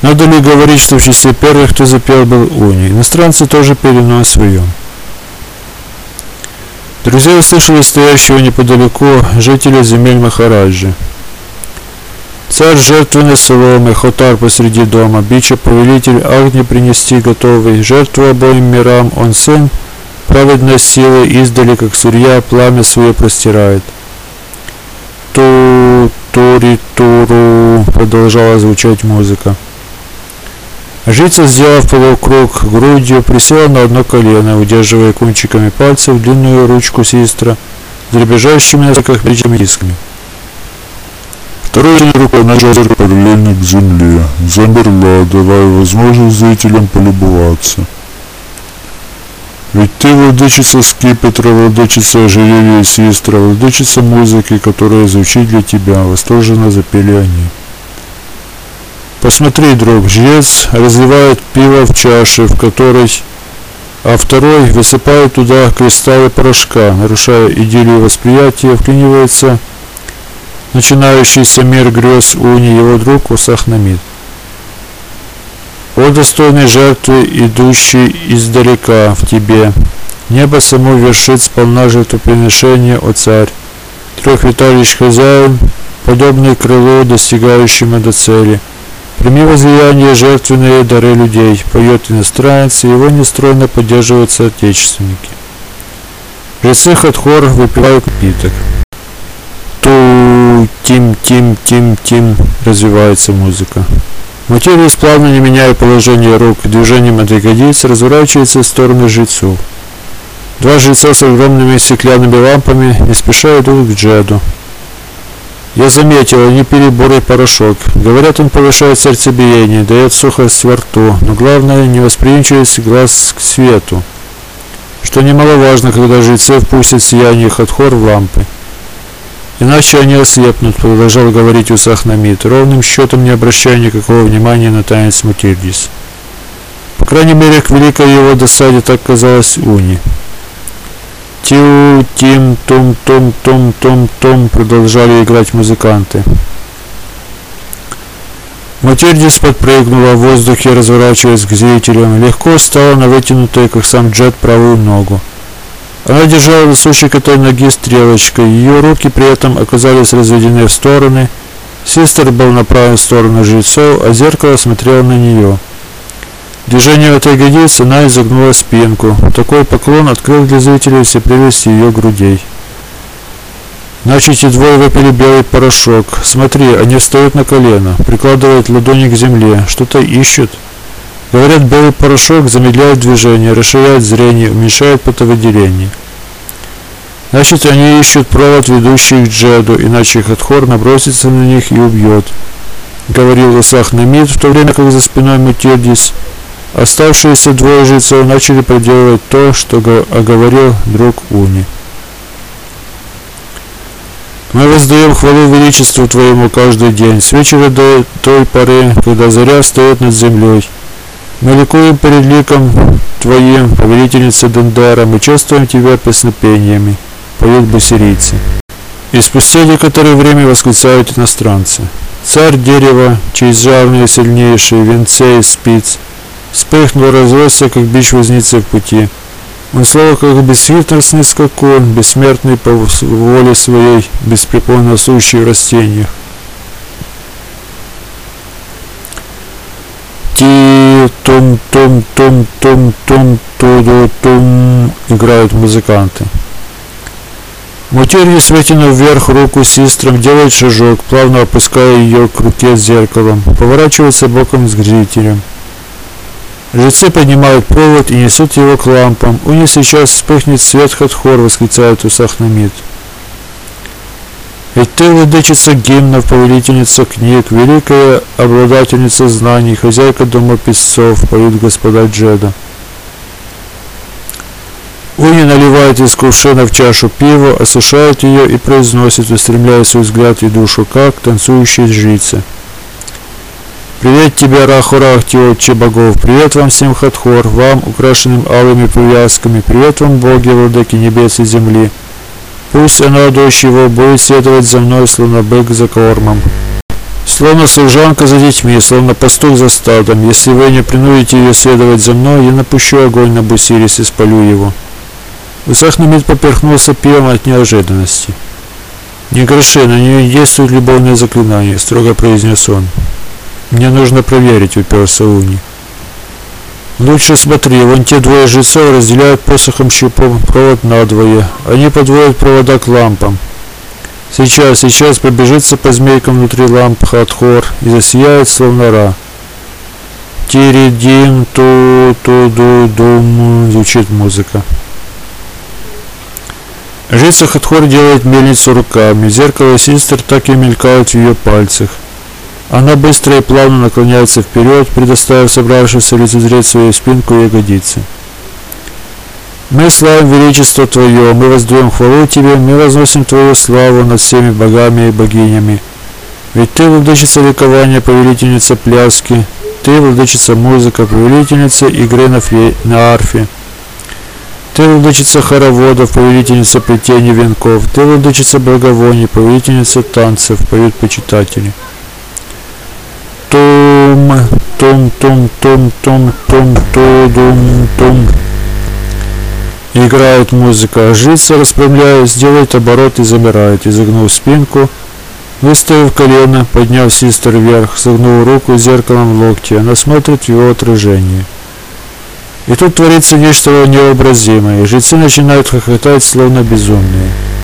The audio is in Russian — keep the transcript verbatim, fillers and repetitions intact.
Надо ли говорить, что в числе первых, кто запел, был Уни? Иностранцы тоже пели, но о своем. Друзья услышали стоящего неподалеку жителя земель Махараджи. Царь жертвенной соломы, Хотар посреди дома, бича повелитель огня принести готовый, жертву обоим мирам, он сын, праведной силы издали, как сурья, пламя свое простирает. Ту-тури-туру, продолжала звучать музыка. Жрица, сделав полукруг грудью, присела на одно колено, удерживая кончиками пальцев длинную ручку систра с дребезжащими на руках величими дисками. Второй рукой нажала параллельно к земле, замерла, давая возможность зрителям полюбоваться. Ведь ты владычица скипетра, владычица ожерелья и систра, владычица музыки, которая звучит для тебя, восторженно запели они. Посмотри, друг, жрец разливает пиво в чаше, в которой, а второй высыпает туда кристаллы порошка, нарушая идиллию восприятия, вклинивается начинающийся мир грез Уни, его друг Усахнамид. О достойной жертвы, идущей издалека в тебе, небо само вершит сполна жертвоприношение, о царь, трех виталищ хозяин, подобный крылу, достигающему до цели. Прими возлияние жертвенные дары людей, поет иностранец, и его нестройно поддерживают соотечественники. Жрецы Хатхор выпивают напиток. Ту-тим-тим-тим-тим, развивается музыка. Материус, плавно не меняя положение рук, движением от ягодиц, разворачивается в сторону жрецов. Два жреца с огромными стеклянными лампами не спеша идут к Джеду. Я заметил, они пили бурый порошок. Говорят, он повышает сердцебиение, дает сухость во рту, но главное, невосприимчивость глаз к свету, что немаловажно, когда жрецы впустят сияние Хатхор в лампы. Иначе они ослепнут, продолжал говорить Усахнамид, ровным счетом не обращая никакого внимания на танец Мутирдис. По крайней мере, к великой его досаде так казалось Уни. Тю-тим-тум-тум-тум-тум-тум, продолжали играть музыканты. Мутирдис подпрыгнула в воздухе, разворачиваясь к зрителям, легко стала на вытянутую, как сам Джед, правую ногу. Она держала на сучек этой ноги стрелочкой, ее руки при этом оказались разведены в стороны, систер был направлен в сторону жрецов, а зеркало смотрело на нее. Движением этой ягодицы она изогнула спинку. Такой поклон открыл для зрителей все прелести ее грудей. Значит, эти двое выпили белый порошок. Смотри, они встают на колено, прикладывают ладони к земле, что-то ищут. Говорят, белый порошок замедляет движение, расширяет зрение, уменьшает потовыделение. Значит, они ищут провод, ведущий к Джеду, иначе Хатхор набросится на них и убьет, говорил Усахнамид, в то время как за спиной Мутирдис оставшиеся двое жрецов начали проделывать то, что оговорил друг Уни. Мы воздаем хвалу величеству Твоему каждый день, с вечера до той поры, когда заря встает над землей. Мы ликуем перед ликом Твоим, повелительница Дендара, мы чествуем Тебя песнопениями, поют басирийцы. И спустя некоторое время восклицают иностранцы. Царь дерева, чей жарный сильнейший, венце из спиц, вспыхнул, разросся, как бич возницы в пути. Он слово, как бессмертный скакун, бессмертный по воле своей, беспрепонно сущий в растениях. Ти-тум-тум-тум-тум-тум-туду-тум, играют музыканты. Мутирдис, вытянув вверх руку систром, делает шажок, плавно опуская ее к руке с зеркалом, поворачивается боком к зрителям. Жрецы поднимают провод и несут его к лампам. У них сейчас вспыхнет свет Хатхор, восклицает Усахнамид. Ведь ты владычица гимнов, повелительница книг, великая обладательница знаний, хозяйка дома песцов, поют господа Джеда. Уни наливает из кувшина в чашу пиво, осушает ее и произносит, устремляя свой взгляд и душу, как танцующие жрицы. Привет тебе, Рахурахти, отче богов, привет вам всем Хатхор, вам, украшенным алыми привязками, привет вам, боги, владыки небес и земли. Пусть оно, дочь его, будет следовать за мной, словно бык за кормом. Словно служанка за детьми, словно пастух за стадом. Если вы не принудите ее следовать за мной, я напущу огонь на Бусирис и спалю его. Усахнамид поперхнулся пивом от неожиданности. «Не греши, на нее действует любовное заклинание», — строго произнес он. «Мне нужно проверить», — уперся Уни. «Лучше смотри, вон те двое жрецов разделяют посохом щупом провод надвое. Они подводят провода к лампам. Сейчас, сейчас побежится по змейкам внутри ламп Хатхор и засияет, словно Ра. Тиридим, ту-ту-ду-дум», — звучит музыка. Жрица Хатхор делает мельницу руками. Зеркало сестер так и мелькают в ее пальцах. Она быстро и плавно наклоняется вперед, предоставив собравшимся лицезреть свою спинку и ягодицы. «Мы славим величество Твое, мы воздаем хвалу Тебе, мы возносим Твою славу над всеми богами и богинями. Ведь Ты владычица ликования, повелительница пляски, Ты владычица музыка, повелительница игры на, фе... на арфе. Ты владычица хороводов, повелительница плетения венков, Ты владычица благовоний, повелительница танцев», — поют почитатели. Тум, тум, тум, тум, тум, тум, тудум, тум. Играет музыка. Жрица, расправляясь, делает оборот и замирает, изогнув спинку, выставив колено, подняв сестер вверх, согнув руку зеркалом в локте. Она смотрит в его отражение. И тут творится нечто невообразимое. Жрецы начинают хохотать, словно безумные.